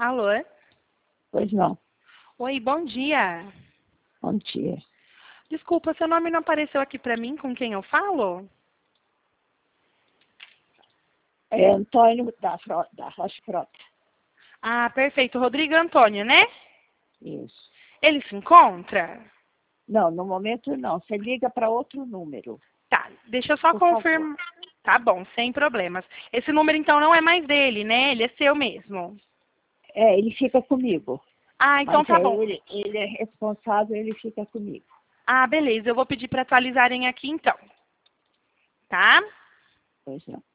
Alô? Pois não. Oi, bom dia. Bom dia. Desculpa, seu nome não apareceu aqui pra mim, com quem eu falo? É Antônio da Rocha Frota. Ah, perfeito. Rodrigo Antônio, né? Isso. Ele se encontra? Não, no momento não. Você liga para outro número, Tá, deixa eu só por favor. confirmar. Tá bom, sem problemas. Esse número então não é mais dele, né? Ele é seu mesmo. É, ele fica comigo. Ah, então Mas tá é bom. ele é responsável, ele fica comigo. Ah, beleza. Eu vou pedir para atualizarem aqui então. Tá? Pois não.